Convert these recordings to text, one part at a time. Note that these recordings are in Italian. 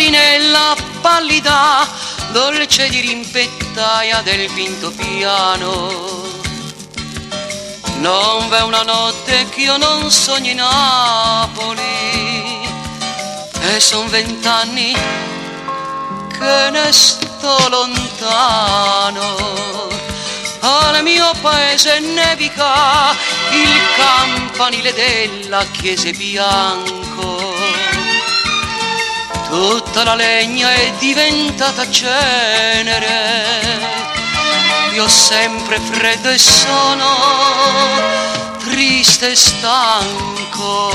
signorinella pallida, dolce di rimpettaia del quinto piano. Non v'è una notte che io non sogni Napoli, e son 20 anni che ne sto lontano. Al mio paese nevica il campanile della chiesa è bianco, tutta la legna è diventata cenere. Io sempre freddo e sono triste e stanco.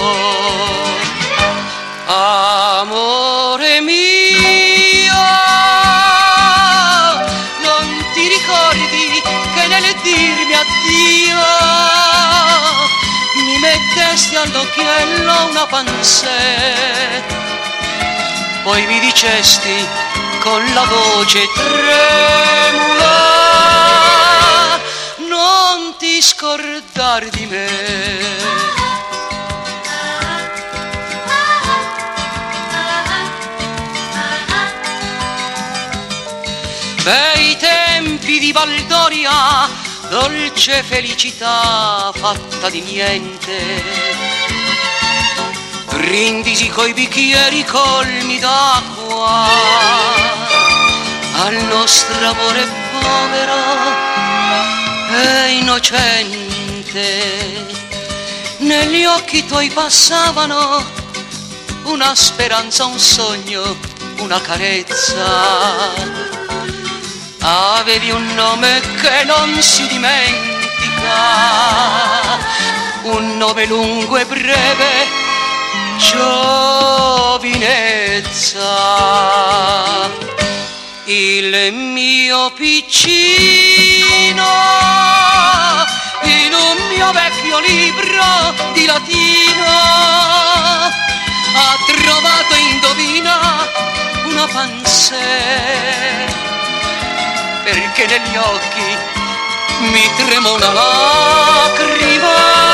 Amore mio, non ti ricordi che nel dirmi addio mi mettesti all'occhiello una pansè, poi mi dicesti con la voce tremula: non ti scordar di me. Bei tempi di baldoria, dolce felicità fatta di niente, brindisi coi bicchieri colmi d'acqua al nostro amore povero e innocente. Negli occhi tuoi passavano una speranza, un sogno, una carezza. Avevi un nome che non si dimentica, un nome lungo e breve, giovinezza. Il mio piccino in un mio vecchio libro di latino ha trovato, indovina, una pansè, perché negli occhi mi trema una lacrima.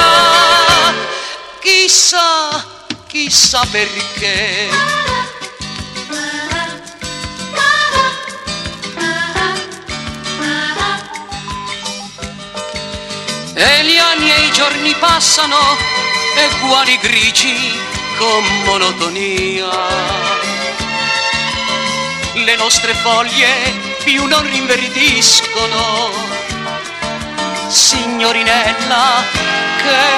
Chissà, chissà perché. E gli anni e i giorni passano, eguali grigi con monotonia. Le nostre foglie più non rinverdiscono, signorinella, che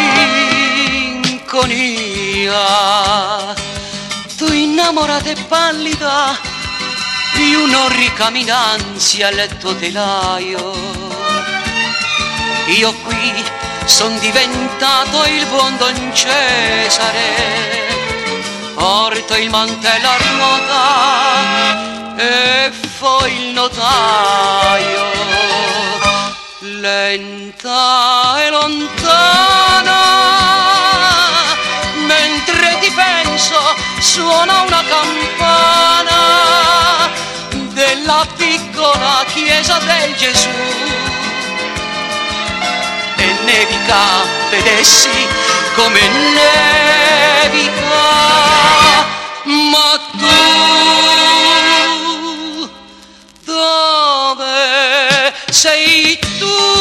malinconia. Tu innamorata e pallida, più non ricaminanzi al tuo telaio. Io qui son diventato il buon Don Cesare, porto il mantello a ruota e poi il notaio. Lenta e lontana, mentre ti penso, suona una campana della piccola chiesa del Gesù. E nevica, vedessi come nevica, ma tu dove sei tu?